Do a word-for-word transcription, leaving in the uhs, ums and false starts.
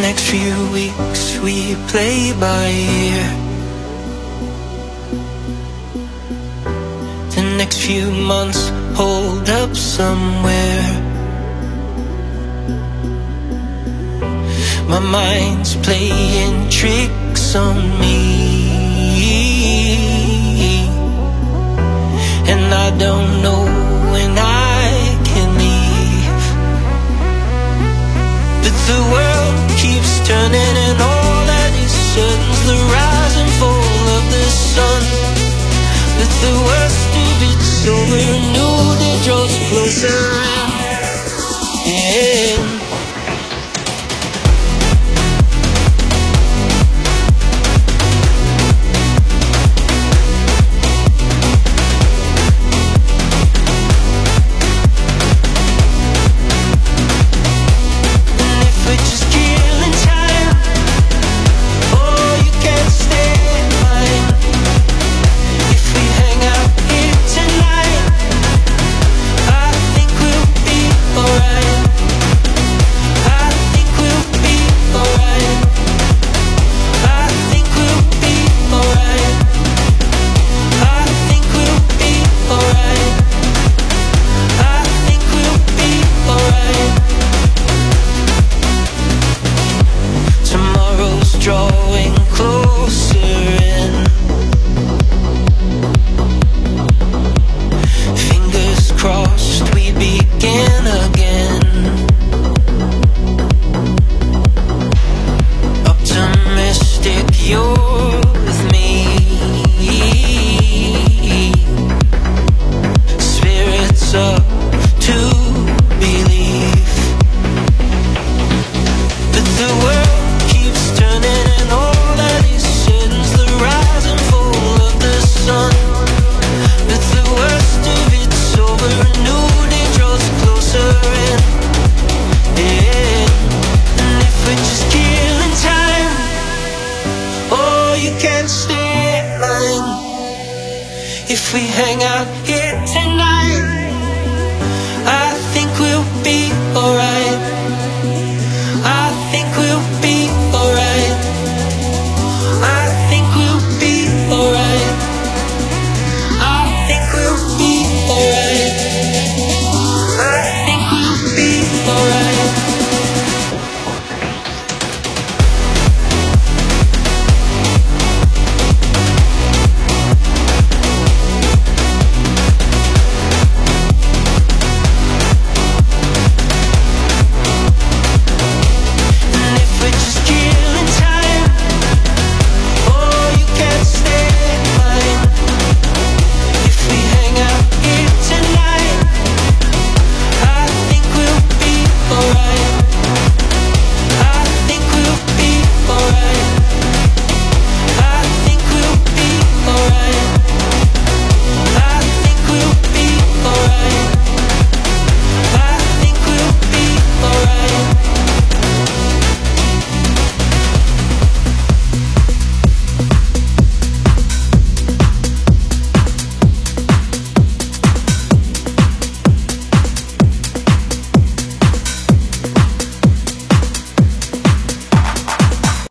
next few weeks we play by ear. The next few months hold up somewhere. My mind's playing tricks on me, and I don't know when I can leave. But the world keeps turning, and all that is certain's the rise and fall of the sun. But the worst of it's over, a new day draws closer, and yeah. Drawing closer in, fingers crossed we begin again. Optimistic, you're with me. Spirits up to believe. But the world keeps turning, and all that is certain's the rise and fall of the sun. But the worst of it's over, a new day draws closer, and yeah. And if we're just killing time, oh, you can't stay in line. If we hang out here tonight,